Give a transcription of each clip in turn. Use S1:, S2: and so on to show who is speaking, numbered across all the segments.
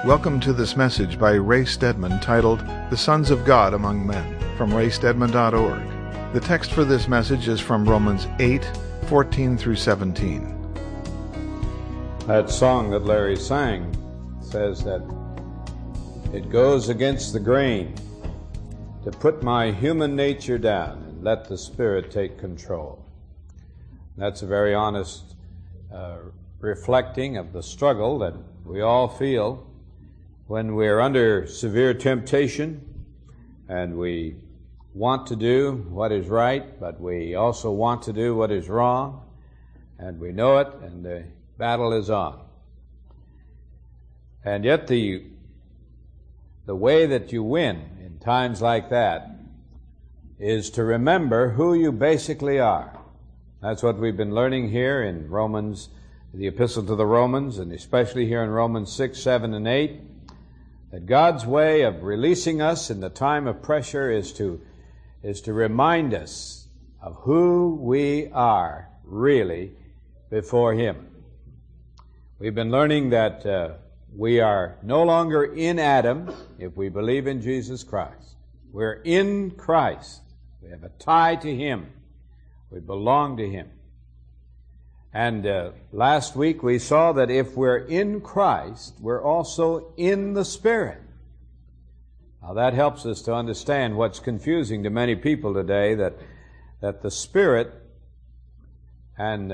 S1: Welcome to this message by Ray Stedman titled, The Sons of God Among Men, from raystedman.org. The text for this message is from Romans 8:14 through 17.
S2: That song that Larry sang says that it goes against the grain to put my human nature down and let the Spirit take control. That's a very honest reflecting of the struggle that we all feel when we're under severe temptation and we want to do what is right, but we also want to do what is wrong, and we know it, and the battle is on. And yet the way that you win in times like that is to remember who you basically are. That's what we've been learning here in Romans, the Epistle to the Romans, and especially here in Romans 6, 7, and 8, that God's way of releasing us in the time of pressure is to remind us of who we are really before Him. We've been learning that we are no longer in Adam if we believe in Jesus Christ. We're in Christ. We have a tie to Him. We belong to Him. And last week we saw that if we're in Christ, we're also in the Spirit. Now that helps us to understand what's confusing to many people today, that the Spirit and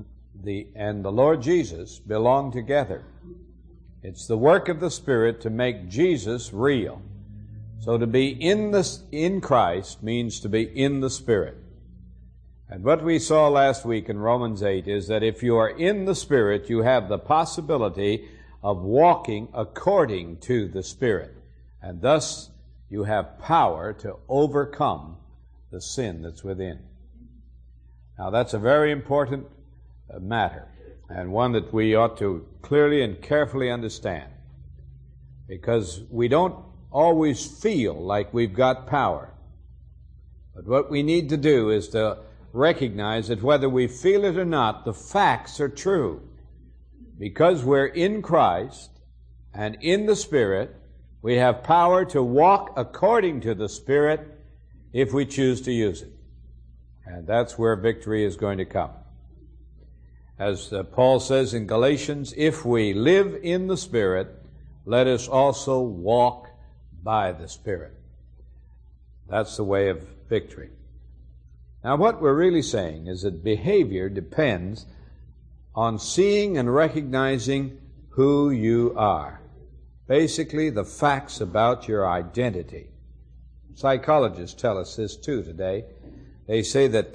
S2: the Lord Jesus belong together. It's the work of the Spirit to make Jesus real. So to be in Christ means to be in the Spirit. And what we saw last week in Romans 8 is that if you are in the Spirit, you have the possibility of walking according to the Spirit. And thus, you have power to overcome the sin that's within. Now, that's a very important matter, and one that we ought to clearly and carefully understand, because we don't always feel like we've got power. But what we need to do is to recognize that whether we feel it or not, the facts are true. Because we're in Christ and in the Spirit, we have power to walk according to the Spirit if we choose to use it. And that's where victory is going to come. As Paul says in Galatians, if we live in the Spirit, let us also walk by the Spirit. That's the way of victory. Now, what we're really saying is that behavior depends on seeing and recognizing who you are. Basically, the facts about your identity. Psychologists tell us this too today. They say that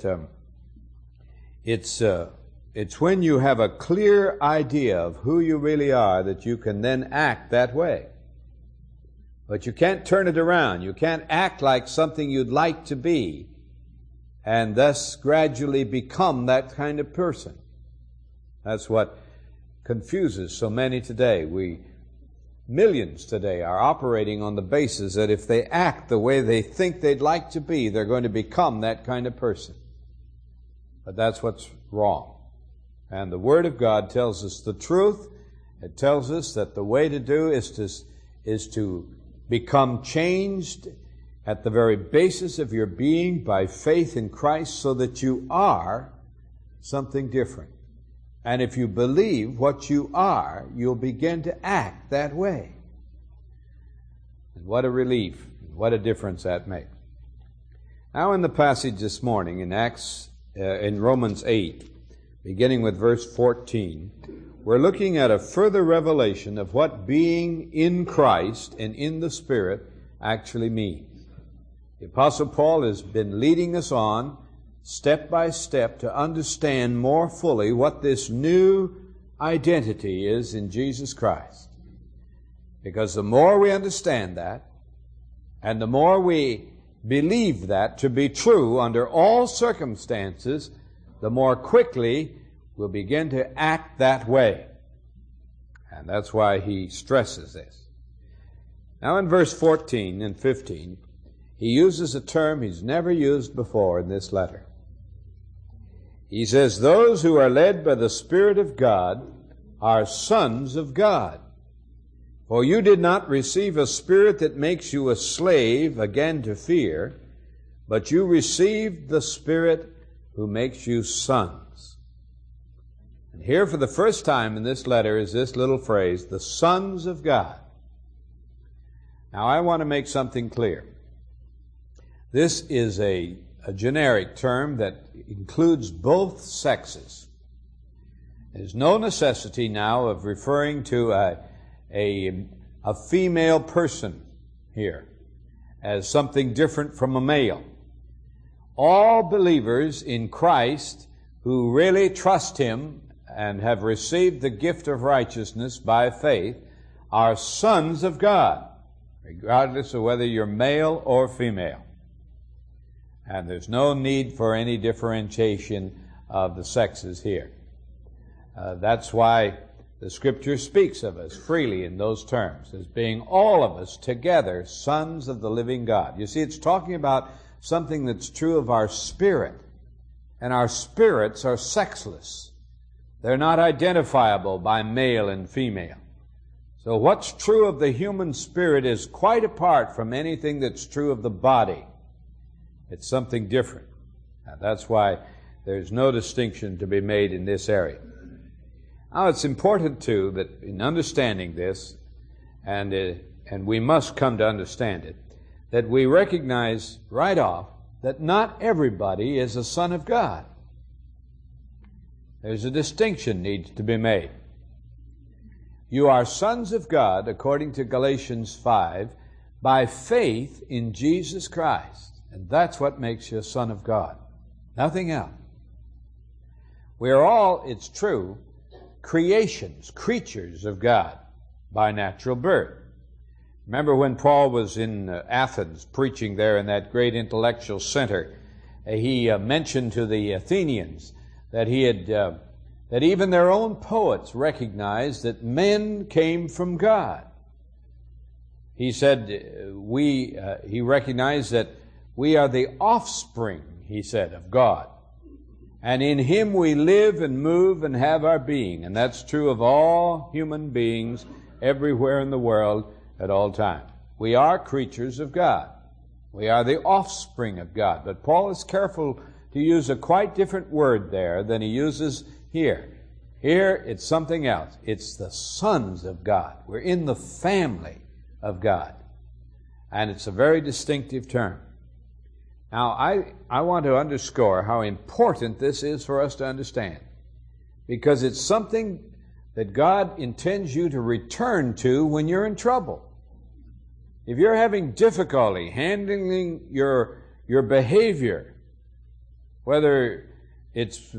S2: it's when you have a clear idea of who you really are that you can then act that way. But you can't turn it around. You can't act like something you'd like to be and thus gradually become that kind of person. That's what confuses so many today. Millions today are operating on the basis that if they act the way they think they'd like to be, they're going to become that kind of person. But that's what's wrong. And the Word of God tells us the truth. It tells us that the way to do is to become changed at the very basis of your being by faith in Christ, so that you are something different. And if you believe what you are, you'll begin to act that way. And what a relief, what a difference that makes. Now in the passage this morning in Romans 8, beginning with verse 14, we're looking at a further revelation of what being in Christ and in the Spirit actually means. The Apostle Paul has been leading us on step by step to understand more fully what this new identity is in Jesus Christ. Because the more we understand that, and the more we believe that to be true under all circumstances, the more quickly we'll begin to act that way. And that's why he stresses this. Now in verse 14 and 15, he uses a term he's never used before in this letter. He says, those who are led by the Spirit of God are sons of God. For you did not receive a spirit that makes you a slave again to fear, but you received the Spirit who makes you sons. And here for the first time in this letter is this little phrase, the sons of God. Now I want to make something clear. This is a generic term that includes both sexes. There's no necessity now of referring to a female person here as something different from a male. All believers in Christ who really trust Him and have received the gift of righteousness by faith are sons of God, regardless of whether you're male or female. And there's no need for any differentiation of the sexes here. That's why the Scripture speaks of us freely in those terms, as being all of us together sons of the living God. You see, it's talking about something that's true of our spirit, and our spirits are sexless. They're not identifiable by male and female. So what's true of the human spirit is quite apart from anything that's true of the body. It's something different. Now, that's why there's no distinction to be made in this area. Now, it's important, too, that in understanding this, and we must come to understand it, that we recognize right off that not everybody is a son of God. There's a distinction needs to be made. You are sons of God, according to Galatians 5, by faith in Jesus Christ. And that's what makes you a son of God. Nothing else. We are all, it's true, creations, creatures of God by natural birth. Remember when Paul was in Athens preaching there in that great intellectual center, he mentioned to the Athenians that that even their own poets recognized that men came from God. He said, he recognized that we are the offspring, he said, of God. And in Him we live and move and have our being. And that's true of all human beings everywhere in the world at all times. We are creatures of God. We are the offspring of God. But Paul is careful to use a quite different word there than he uses here. Here it's something else. It's the sons of God. We're in the family of God. And it's a very distinctive term. Now, I want to underscore how important this is for us to understand, because it's something that God intends you to return to when you're in trouble. If you're having difficulty handling your behavior, whether it's,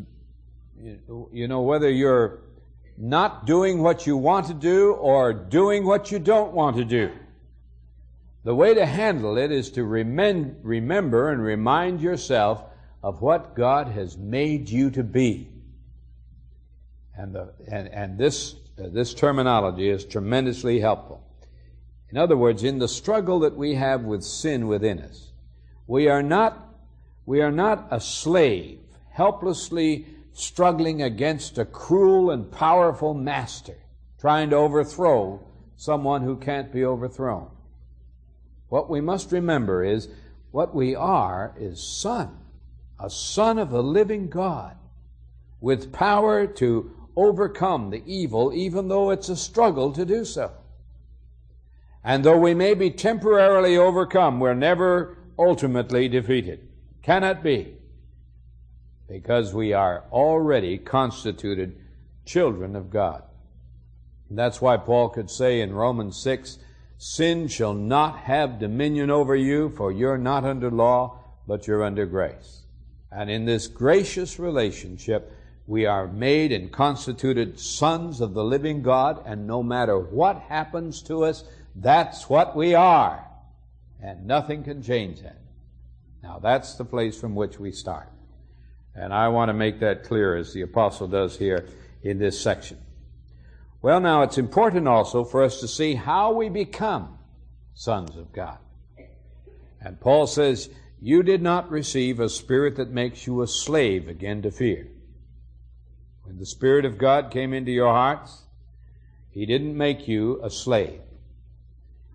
S2: whether you're not doing what you want to do or doing what you don't want to do, the way to handle it is to remember and remind yourself of what God has made you to be. And this terminology is tremendously helpful. In other words, in the struggle that we have with sin within us, we are not a slave helplessly struggling against a cruel and powerful master trying to overthrow someone who can't be overthrown. What we must remember is what we are is a son of the living God, with power to overcome the evil, even though it's a struggle to do so. And though we may be temporarily overcome, we're never ultimately defeated. Cannot be. Because we are already constituted children of God. And that's why Paul could say in Romans 6, sin shall not have dominion over you, for you're not under law, but you're under grace. And in this gracious relationship, we are made and constituted sons of the living God, and no matter what happens to us, that's what we are. And nothing can change that. Now, that's the place from which we start. And I want to make that clear, as the apostle does here in this section. Well, now, it's important also for us to see how we become sons of God. And Paul says, you did not receive a spirit that makes you a slave again to fear. When the Spirit of God came into your hearts, He didn't make you a slave.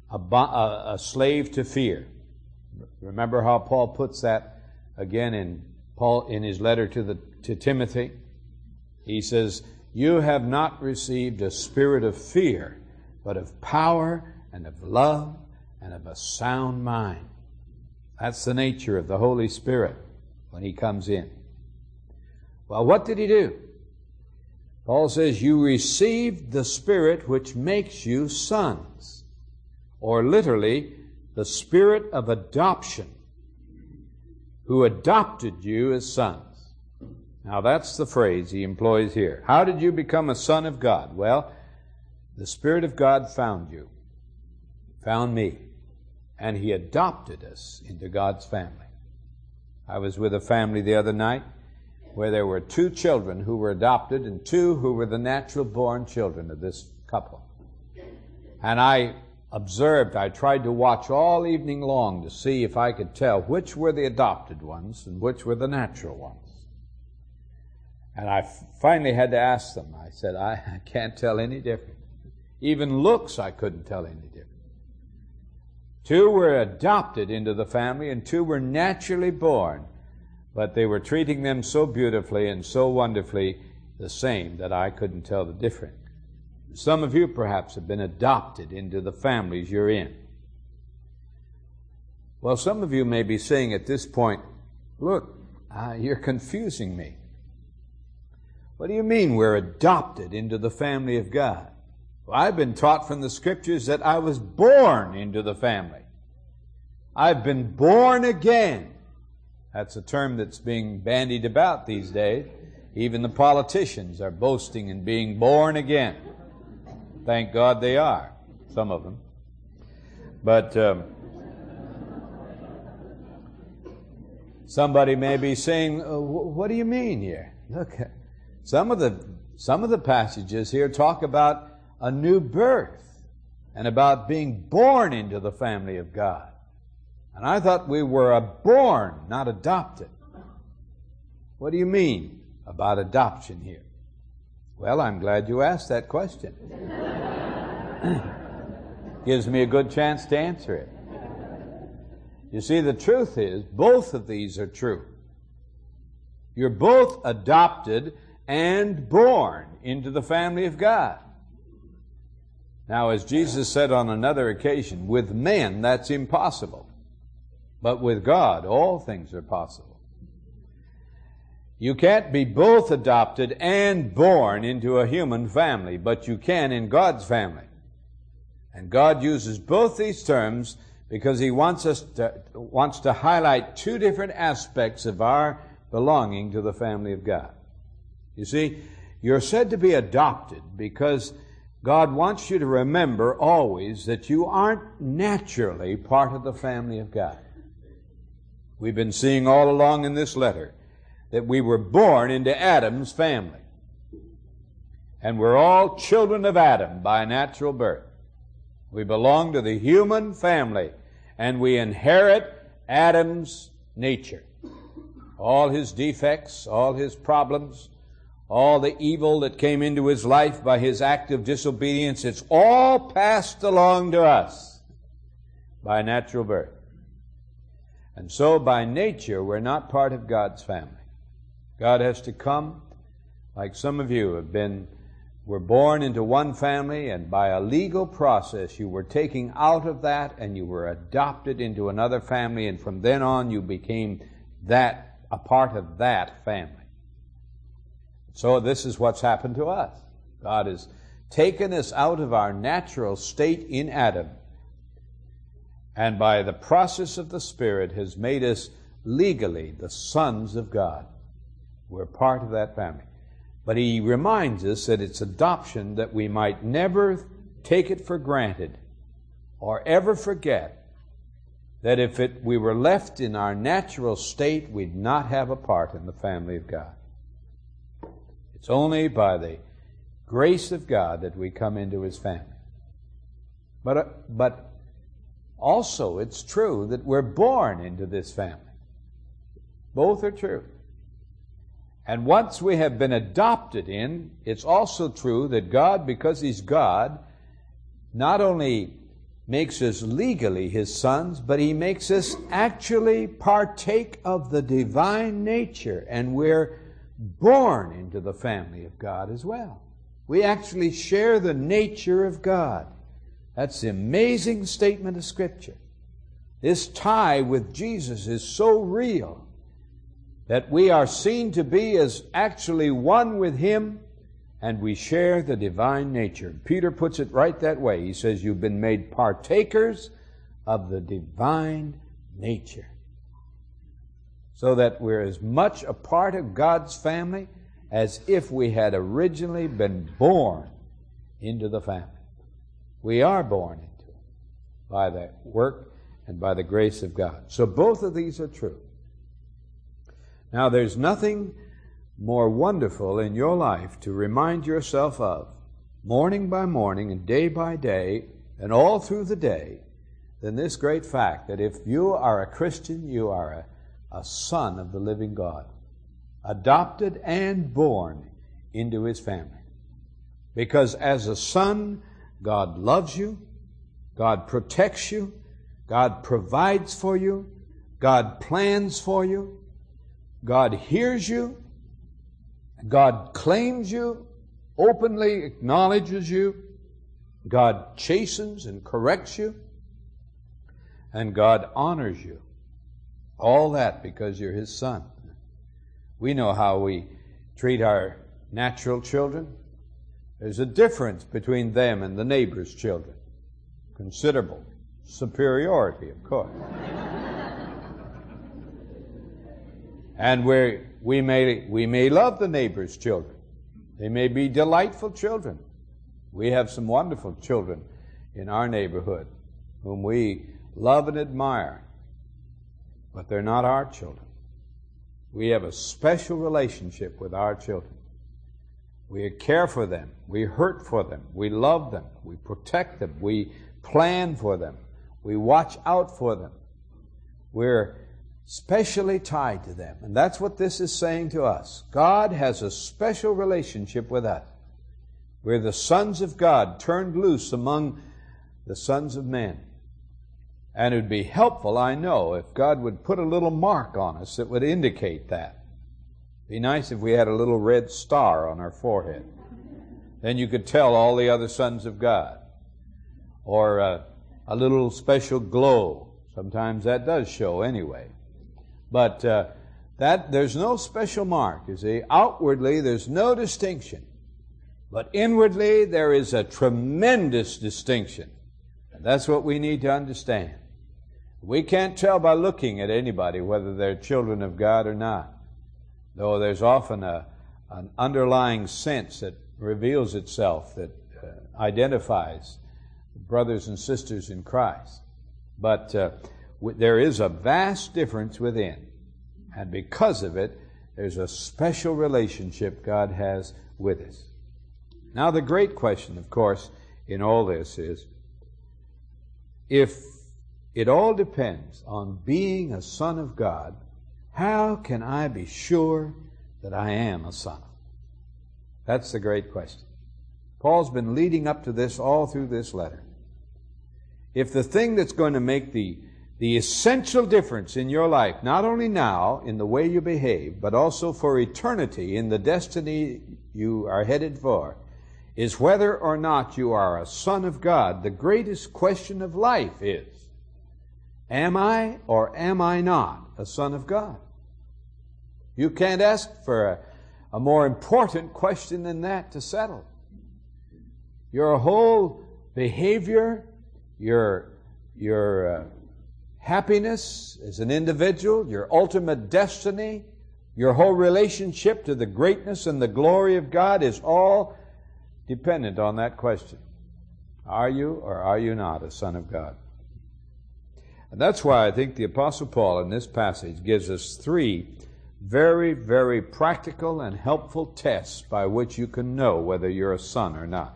S2: a slave to fear. Remember how Paul puts that again in his letter to Timothy? He says, "You have not received a spirit of fear, but of power and of love and of a sound mind." That's the nature of the Holy Spirit when He comes in. Well, what did He do? Paul says, "You received the Spirit which makes you sons," or literally, the Spirit of adoption, who adopted you as sons. Now that's the phrase he employs here. How did you become a son of God? Well, the Spirit of God found you, found me, and He adopted us into God's family. I was with a family the other night where there were 2 children who were adopted and 2 who were the natural born children of this couple. And I tried to watch all evening long to see if I could tell which were the adopted ones and which were the natural ones. And I finally had to ask them. I said, I can't tell any difference. Even looks, I couldn't tell any difference. 2 were adopted into the family and 2 were naturally born, but they were treating them so beautifully and so wonderfully the same that I couldn't tell the difference. Some of you perhaps have been adopted into the families you're in. Well, some of you may be saying at this point, "Look, you're confusing me. What do you mean we're adopted into the family of God?" Well, I've been taught from the Scriptures that I was born into the family. I've been born again. That's a term that's being bandied about these days. Even the politicians are boasting in being born again. Thank God they are, some of them. But somebody may be saying, "What do you mean here?" Look, some of the passages here talk about a new birth and about being born into the family of God. And I thought we were born, not adopted. What do you mean about adoption here? Well, I'm glad you asked that question. Gives me a good chance to answer it. You see, the truth is, both of these are true. You're both adopted and born into the family of God. Now, as Jesus said on another occasion, with men that's impossible. But with God, all things are possible. You can't be both adopted and born into a human family, but you can in God's family. And God uses both these terms because He wants to highlight 2 different aspects of our belonging to the family of God. You see, you're said to be adopted because God wants you to remember always that you aren't naturally part of the family of God. We've been seeing all along in this letter that we were born into Adam's family. And we're all children of Adam by natural birth. We belong to the human family, and we inherit Adam's nature. All his defects, all his problems, all the evil that came into his life by his act of disobedience, it's all passed along to us by natural birth. And so by nature, we're not part of God's family. God has to come, like some of you were born into one family, and by a legal process you were taken out of that and you were adopted into another family, and from then on you became a part of that family. So this is what's happened to us. God has taken us out of our natural state in Adam, and by the process of the Spirit has made us legally the sons of God. We're part of that family. But He reminds us that it's adoption that we might never take it for granted or ever forget that if we were left in our natural state, we'd not have a part in the family of God. It's only by the grace of God that we come into His family. But also it's true that we're born into this family. Both are true. And once we have been adopted in, it's also true that God, because He's God, not only makes us legally His sons, but He makes us actually partake of the divine nature, and we're born into the family of God as well. We actually share the nature of God. That's the amazing statement of Scripture. This tie with Jesus is so real that we are seen to be as actually one with Him, and we share the divine nature. Peter puts it right that way. He says, you've been made partakers of the divine nature. So that we're as much a part of God's family as if we had originally been born into the family. We are born into it by the work and by the grace of God. So both of these are true. Now, there's nothing more wonderful in your life to remind yourself of, morning by morning and day by day and all through the day, than this great fact that if you are a Christian, you are a son of the living God, adopted and born into His family. Because as a son, God loves you, God protects you, God provides for you, God plans for you, God hears you, God claims you, openly acknowledges you, God chastens and corrects you, and God honors you. All that because you're His son. We know how we treat our natural children. There's a difference between them and the neighbor's children. Considerable superiority, of course. And we may love the neighbor's children. They may be delightful children. We have some wonderful children in our neighborhood whom we love and admire. But they're not our children. We have a special relationship with our children. We care for them. We hurt for them. We love them. We protect them. We plan for them. We watch out for them. We're specially tied to them. And that's what this is saying to us. God has a special relationship with us. We're the sons of God turned loose among the sons of men. And it would be helpful, I know, if God would put a little mark on us that would indicate that. It'd be nice if we had a little red star on our forehead. Then you could tell all the other sons of God. Or a little special glow. Sometimes that does show anyway. But there's no special mark, you see. Outwardly, there's no distinction. But inwardly, there is a tremendous distinction. And that's what we need to understand. We can't tell by looking at anybody whether they're children of God or not. Though there's often an underlying sense that reveals itself that identifies brothers and sisters in Christ. But there is a vast difference within. And because of it, there's a special relationship God has with us. Now the great question, of course, in all this is, if it all depends on being a son of God, how can I be sure that I am a son? That's the great question. Paul's been leading up to this all through this letter. If the thing that's going to make the essential difference in your life, not only now in the way you behave, but also for eternity in the destiny you are headed for, is whether or not you are a son of God, the greatest question of life is, am I or am I not a son of God? You can't ask for a more important question than that to settle. Your whole behavior, your happiness as an individual, your ultimate destiny, your whole relationship to the greatness and the glory of God is all dependent on that question. Are you or are you not a son of God? And that's why I think the Apostle Paul in this passage gives us three very, very practical and helpful tests by which you can know whether you're a son or not.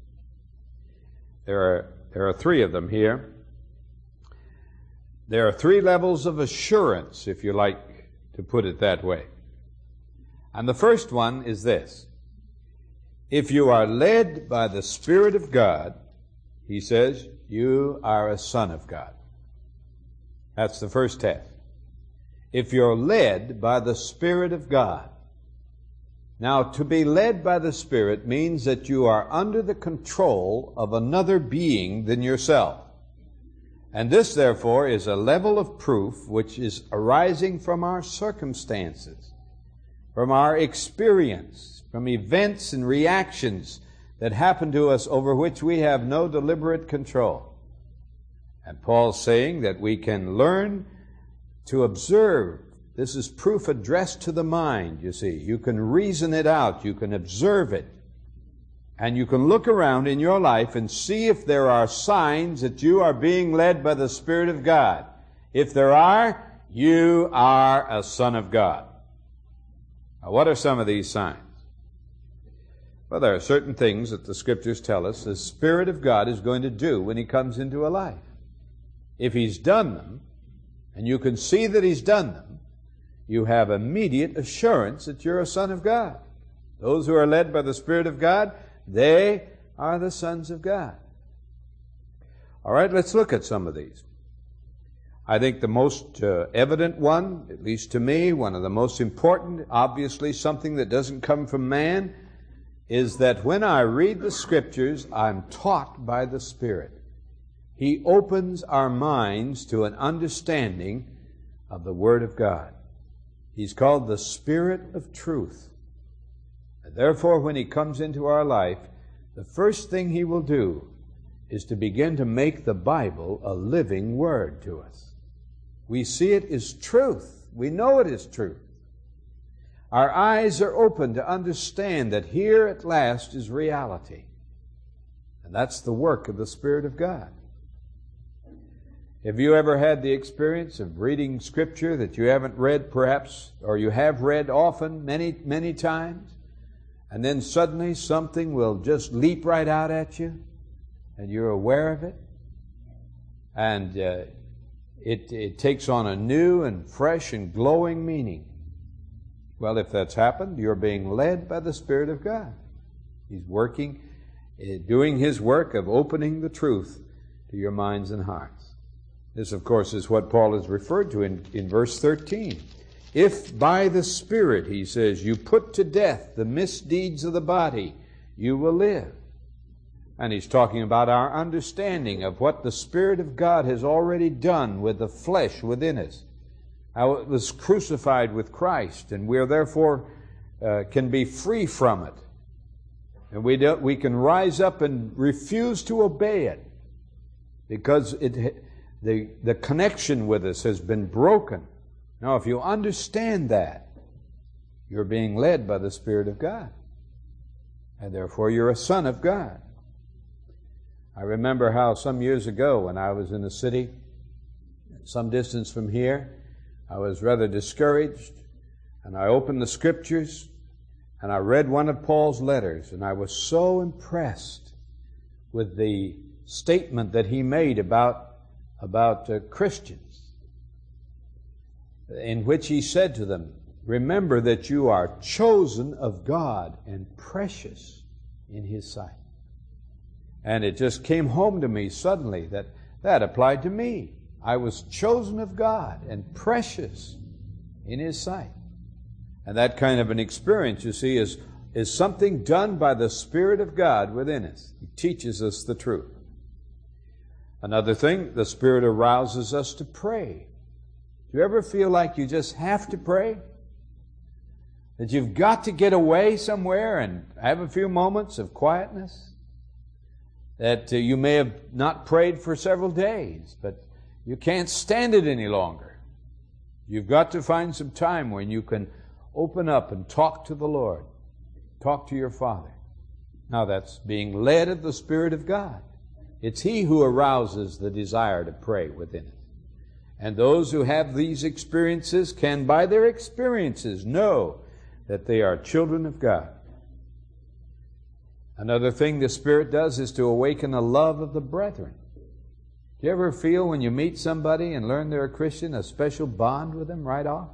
S2: There are three of them here. There are three levels of assurance, if you like to put it that way. And the first one is this. If you are led by the Spirit of God, he says, you are a son of God. That's the first test. If you're led by the Spirit of God. Now, to be led by the Spirit means that you are under the control of another being than yourself. And this, therefore, is a level of proof which is arising from our circumstances, from our experience, from events and reactions that happen to us over which we have no deliberate control. And Paul's saying that we can learn to observe. This is proof addressed to the mind, you see. You can reason it out. You can observe it. And you can look around in your life and see if there are signs that you are being led by the Spirit of God. If there are, you are a son of God. Now, what are some of these signs? Well, there are certain things that the Scriptures tell us the Spirit of God is going to do when He comes into a life. If He's done them, and you can see that He's done them, you have immediate assurance that you're a son of God. Those who are led by the Spirit of God, they are the sons of God. All right, let's look at some of these. I think the most evident one, at least to me, one of the most important, obviously something that doesn't come from man, is that when I read the Scriptures, I'm taught by the Spirit. He opens our minds to an understanding of the Word of God. He's called the Spirit of Truth. And therefore, when He comes into our life, the first thing He will do is to begin to make the Bible a living Word to us. We see it as truth. We know it is truth. Our eyes are open to understand that here at last is reality. And that's the work of the Spirit of God. Have you ever had the experience of reading Scripture that you haven't read perhaps, or you have read often, many, many times, and then suddenly something will just leap right out at you, and you're aware of it, and it takes on a new and fresh and glowing meaning? Well, if that's happened, you're being led by the Spirit of God. He's working, doing His work of opening the truth to your minds and hearts. This, of course, is what Paul is referred to in verse 13. If by the Spirit, he says, you put to death the misdeeds of the body, you will live. And he's talking about our understanding of what the Spirit of God has already done with the flesh within us. How it was crucified with Christ, and we are therefore can be free from it. And we can rise up and refuse to obey it because the connection with us has been broken. Now, if you understand that, you're being led by the Spirit of God, and therefore you're a son of God. I remember how some years ago when I was in a city some distance from here, I was rather discouraged, and I opened the Scriptures, and I read one of Paul's letters, and I was so impressed with the statement that he made about Christians, in which he said to them, remember that you are chosen of God and precious in His sight. And it just came home to me suddenly that that applied to me. I was chosen of God and precious in His sight. And that kind of an experience, you see, is something done by the Spirit of God within us. He teaches us the truth. Another thing, the Spirit arouses us to pray. Do you ever feel like you just have to pray? That you've got to get away somewhere and have a few moments of quietness? That you may have not prayed for several days, but you can't stand it any longer. You've got to find some time when you can open up and talk to the Lord. Talk to your Father. Now that's being led of the Spirit of God. It's He who arouses the desire to pray within us. And those who have these experiences can, by their experiences, know that they are children of God. Another thing the Spirit does is to awaken a love of the brethren. Do you ever feel when you meet somebody and learn they're a Christian, a special bond with them right off?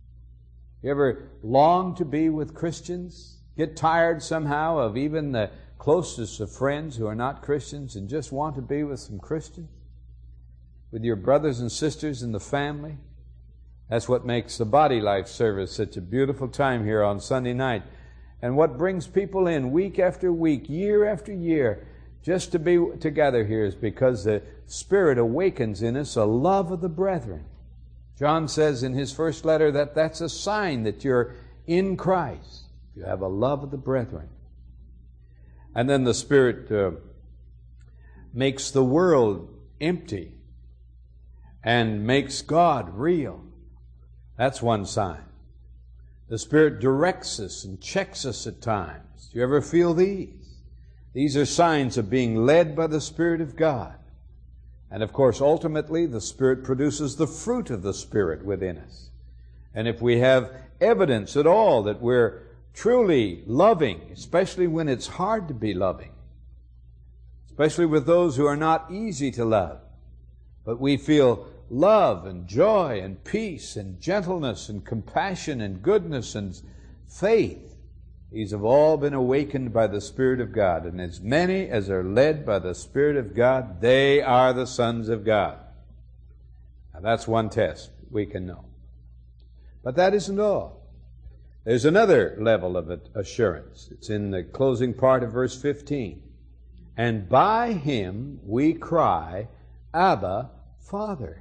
S2: You ever long to be with Christians? Get tired somehow of even the closest of friends who are not Christians and just want to be with some Christians? With your brothers and sisters in the family? That's what makes the Body Life service such a beautiful time here on Sunday night. And what brings people in week after week, year after year, just to be together here is because the Spirit awakens in us a love of the brethren. John says in his first letter that that's a sign that you're in Christ. You have a love of the brethren. And then the Spirit makes the world empty and makes God real. That's one sign. The Spirit directs us and checks us at times. Do you ever feel these? These are signs of being led by the Spirit of God. And of course, ultimately, the Spirit produces the fruit of the Spirit within us. And if we have evidence at all that we're truly loving, especially when it's hard to be loving, especially with those who are not easy to love, but we feel love and joy and peace and gentleness and compassion and goodness and faith, these have all been awakened by the Spirit of God. And as many as are led by the Spirit of God, they are the sons of God. Now that's one test we can know. But that isn't all. There's another level of assurance. It's in the closing part of verse 15. And by Him we cry, Abba, Father.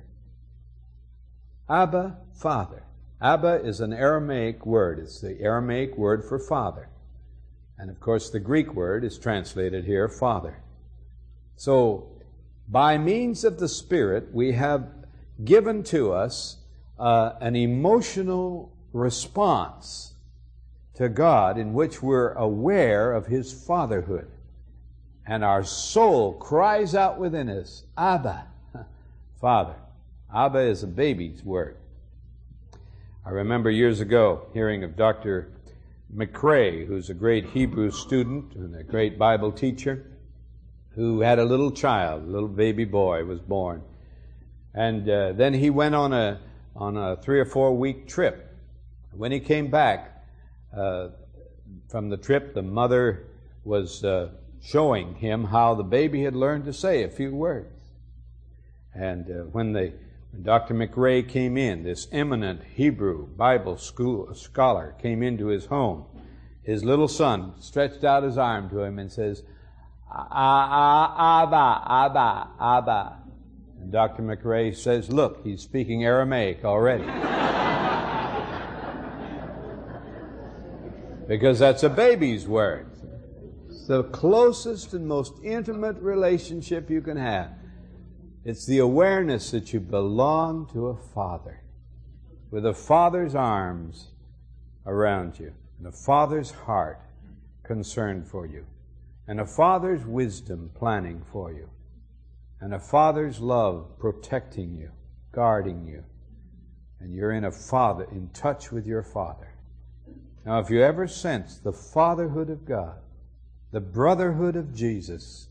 S2: Abba, Father. Abba is an Aramaic word. It's the Aramaic word for father. And of course the Greek word is translated here, Father. So, by means of the Spirit, we have given to us an emotional response to God in which we're aware of His fatherhood. And our soul cries out within us, Abba, Father. Abba is a baby's word. I remember years ago hearing of Dr. McRae, who's a great Hebrew student and a great Bible teacher, who had a little child, a little baby boy was born. And then he went on a 3 or 4 week trip. When he came back from the trip, the mother was showing him how the baby had learned to say a few words. And when Dr. McRae came in, this eminent Hebrew Bible school scholar came into his home, his little son stretched out his arm to him and says, Abba, Abba, Abba. And Dr. McRae says, look, he's speaking Aramaic already. Because that's a baby's word. It's the closest and most intimate relationship you can have. It's the awareness that you belong to a Father, with a Father's arms around you, and a Father's heart concerned for you, and a Father's wisdom planning for you, and a Father's love protecting you, guarding you, and you're in touch with your Father. Now, if you ever sense the fatherhood of God, the brotherhood of Jesus,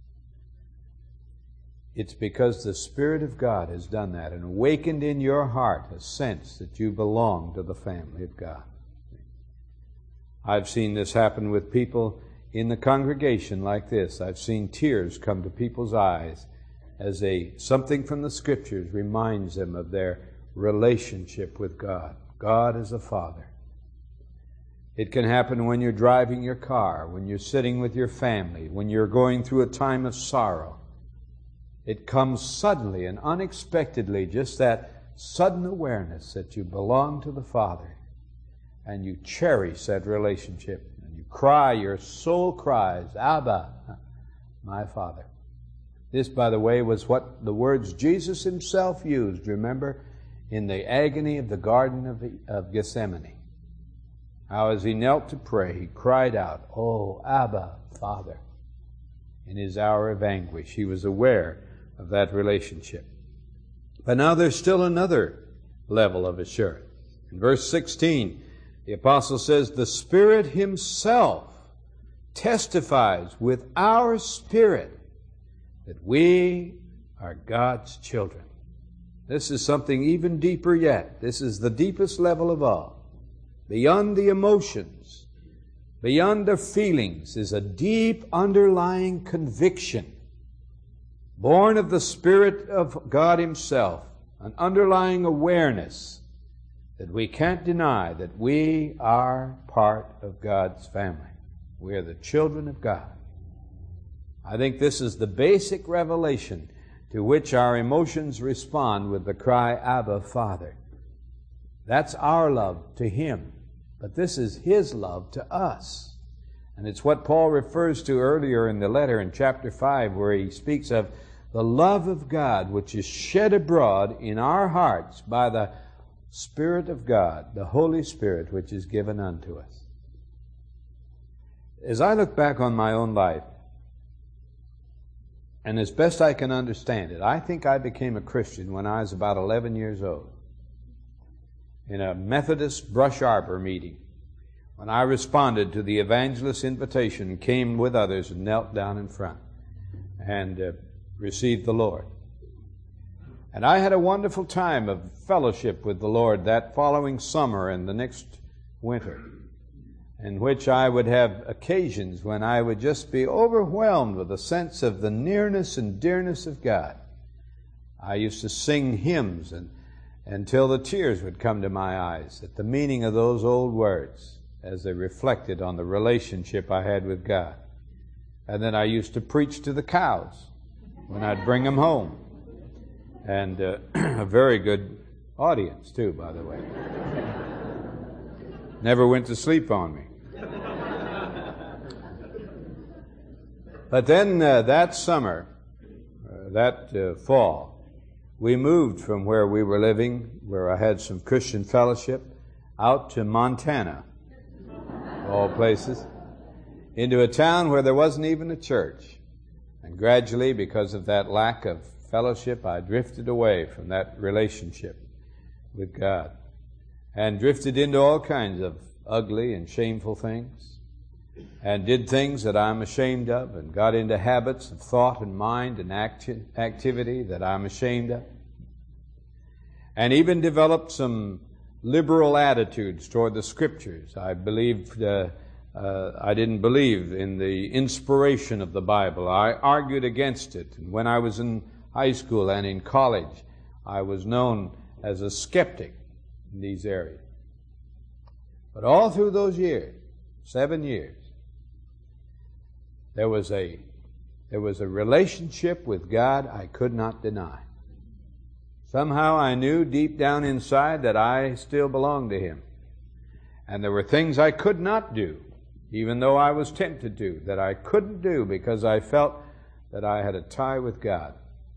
S2: it's because the Spirit of God has done that and awakened in your heart a sense that you belong to the family of God. I've seen this happen with people in the congregation like this. I've seen tears come to people's eyes as something from the Scriptures reminds them of their relationship with God. God is a Father. It can happen when you're driving your car, when you're sitting with your family, when you're going through a time of sorrow. It comes suddenly and unexpectedly, just that sudden awareness that you belong to the Father, and you cherish that relationship, and you cry, your soul cries, Abba, my Father. This, by the way, was what the words Jesus Himself used, remember, in the agony of the Garden of Gethsemane. How as He knelt to pray, He cried out, Oh, Abba, Father. In His hour of anguish, He was aware of that relationship. But now there's still another level of assurance. In verse 16, the apostle says, the Spirit Himself testifies with our spirit that we are God's children. This is something even deeper yet. This is the deepest level of all. Beyond the emotions, beyond their feelings, is a deep underlying conviction, born of the Spirit of God Himself, an underlying awareness that we can't deny that we are part of God's family. We are the children of God. I think this is the basic revelation to which our emotions respond with the cry, Abba, Father. That's our love to Him, but this is His love to us. And it's what Paul refers to earlier in the letter in chapter 5, where he speaks of the love of God which is shed abroad in our hearts by the Spirit of God, the Holy Spirit which is given unto us. As I look back on my own life, and as best I can understand it, I think I became a Christian when I was about 11 years old in a Methodist brush arbor meeting, when I responded to the evangelist's invitation, came with others and knelt down in front and received the Lord. And I had a wonderful time of fellowship with the Lord that following summer and the next winter, in which I would have occasions when I would just be overwhelmed with a sense of the nearness and dearness of God. I used to sing hymns until the tears would come to my eyes at the meaning of those old words as they reflected on the relationship I had with God. And then I used to preach to the cows when I'd bring them home. And a very good audience, too, by the way. Never went to sleep on me. But then that summer, that fall, we moved from where we were living, where I had some Christian fellowship, out to Montana, of all places, into a town where there wasn't even a church. And gradually, because of that lack of fellowship, I drifted away from that relationship with God and drifted into all kinds of ugly and shameful things and did things that I'm ashamed of and got into habits of thought and mind and activity that I'm ashamed of, and even developed some liberal attitudes toward the Scriptures. I didn't believe in the inspiration of the Bible. I argued against it. And when I was in high school and in college, I was known as a skeptic in these areas. But all through those years, 7 years, there was a relationship with God I could not deny. Somehow I knew deep down inside that I still belonged to Him. And there were things I could not do, even though I was tempted to, that I couldn't do because I felt that I had a tie with God.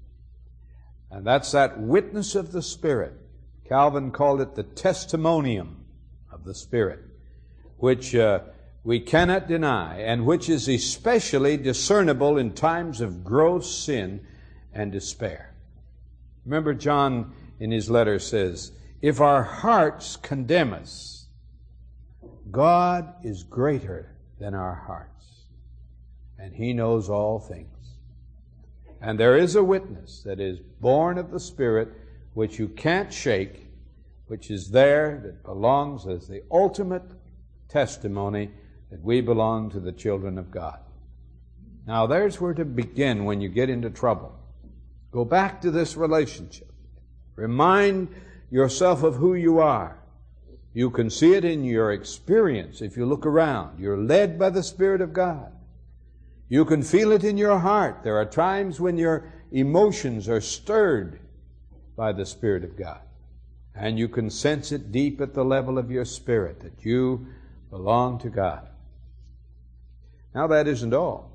S2: And that's that witness of the Spirit. Calvin called it the testimonium of the Spirit, which we cannot deny, and which is especially discernible in times of gross sin and despair. Remember, John in his letter says, if our hearts condemn us, God is greater than our hearts, and He knows all things. And there is a witness that is born of the Spirit, which you can't shake, which is there, that belongs as the ultimate testimony that we belong to the children of God. Now, there's where to begin when you get into trouble. Go back to this relationship. Remind yourself of who you are. You can see it in your experience if you look around. You're led by the Spirit of God. You can feel it in your heart. There are times when your emotions are stirred by the Spirit of God. And you can sense it deep at the level of your spirit that you belong to God. Now that isn't all.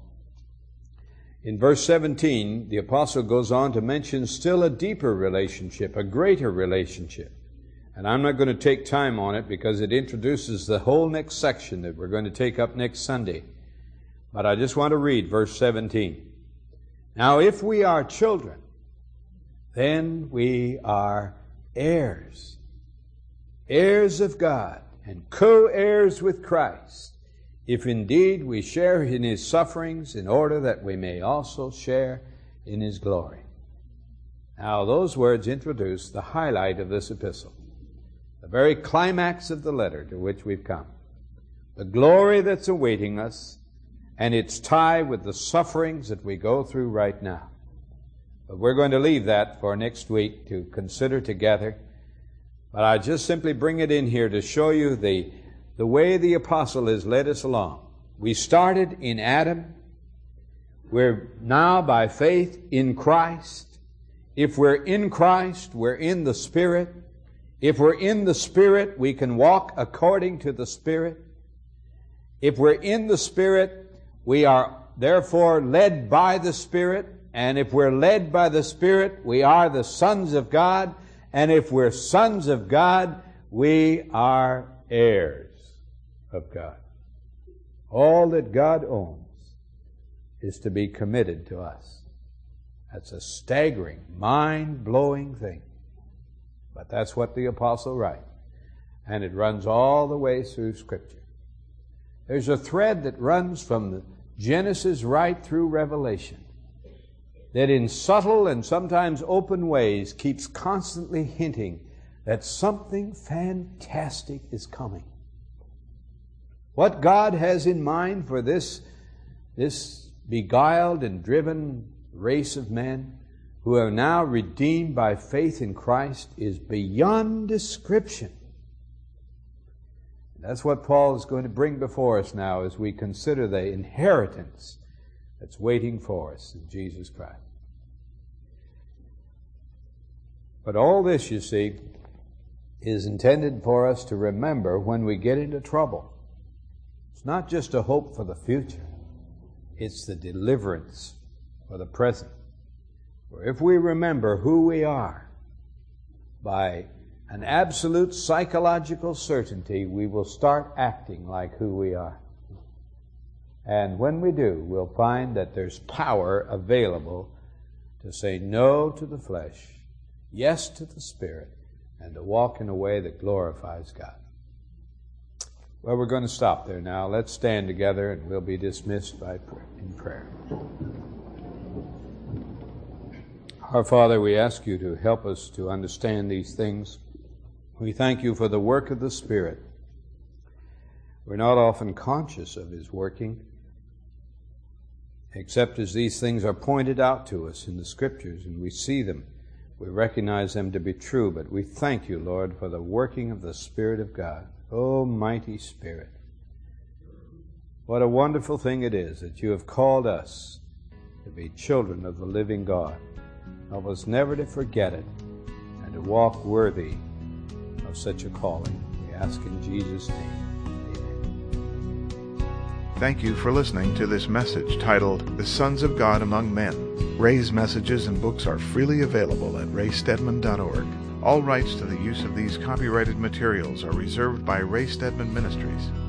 S2: In verse 17, the apostle goes on to mention still a deeper relationship, a greater relationship. And I'm not going to take time on it because it introduces the whole next section that we're going to take up next Sunday. But I just want to read verse 17. Now, if we are children, then we are heirs, heirs of God, and co-heirs with Christ, if indeed we share in His sufferings, in order that we may also share in His glory. Now, those words introduce the highlight of this epistle, the very climax of the letter to which we've come. the glory that's awaiting us, and its tie with the sufferings that we go through right now. But we're going to leave that for next week to consider together. But I just simply bring it in here to show you the way the apostle has led us along. We started in Adam. We're now by faith in Christ. If we're in Christ, we're in the Spirit. If we're in the Spirit, we can walk according to the Spirit. If we're in the Spirit, we are therefore led by the Spirit. And if we're led by the Spirit, we are the sons of God. And if we're sons of God, we are heirs of God. All that God owns is to be committed to us. That's a staggering, mind-blowing thing. But that's what the apostle writes. And it runs all the way through Scripture. There's a thread that runs from the Genesis right through Revelation that in subtle and sometimes open ways keeps constantly hinting that something fantastic is coming. What God has in mind for this beguiled and driven race of men who are now redeemed by faith in Christ is beyond description. That's what Paul is going to bring before us now as we consider the inheritance that's waiting for us in Jesus Christ. But all this, you see, is intended for us to remember when we get into trouble. It's not just a hope for the future. It's the deliverance for the present. For if we remember who we are, by an absolute psychological certainty, we will start acting like who we are. And when we do, we'll find that there's power available to say no to the flesh, yes to the Spirit, and to walk in a way that glorifies God. Well, we're going to stop there now. Let's stand together and we'll be dismissed in prayer. Our Father, we ask you to help us to understand these things. We thank you for the work of the Spirit. We're not often conscious of His working, except as these things are pointed out to us in the Scriptures and we see them. We recognize them to be true, but we thank you, Lord, for the working of the Spirit of God. Oh, mighty Spirit, what a wonderful thing it is that you have called us to be children of the living God. Help us never to forget it and to walk worthy of such a calling. We ask in Jesus' name. Amen.
S1: Thank you for listening to this message titled, The Sons of God Among Men. Ray's messages and books are freely available at raystedman.org. All rights to the use of these copyrighted materials are reserved by Ray Stedman Ministries.